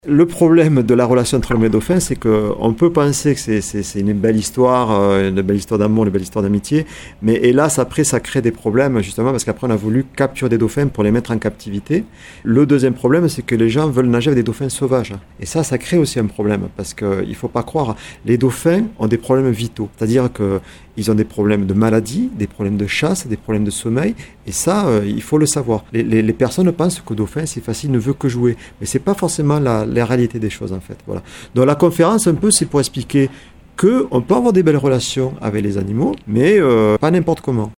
Le problème de la relation entre l'homme et le dauphin, c'est qu'on peut penser que c'est une belle histoire d'amour, une belle histoire d'amitié, mais hélas, après, ça crée des problèmes, justement, parce qu'après, on a voulu capturer des dauphins pour les mettre en captivité. Le deuxième problème, c'est que les gens veulent nager avec des dauphins sauvages. Et ça crée aussi un problème, parce qu'il ne faut pas croire, les dauphins ont des problèmes vitaux, c'est-à-dire qu'ils ont des problèmes de maladie, des problèmes de chasse, des problèmes de sommeil, et ça, il faut le savoir. Les personnes pensent qu'au dauphin, c'est facile, ne veut que jouer, mais c'est pas forcément la réalité des choses, en fait. Voilà. Donc la conférence, un peu, c'est pour expliquer qu'on peut avoir des belles relations avec les animaux, mais pas n'importe comment.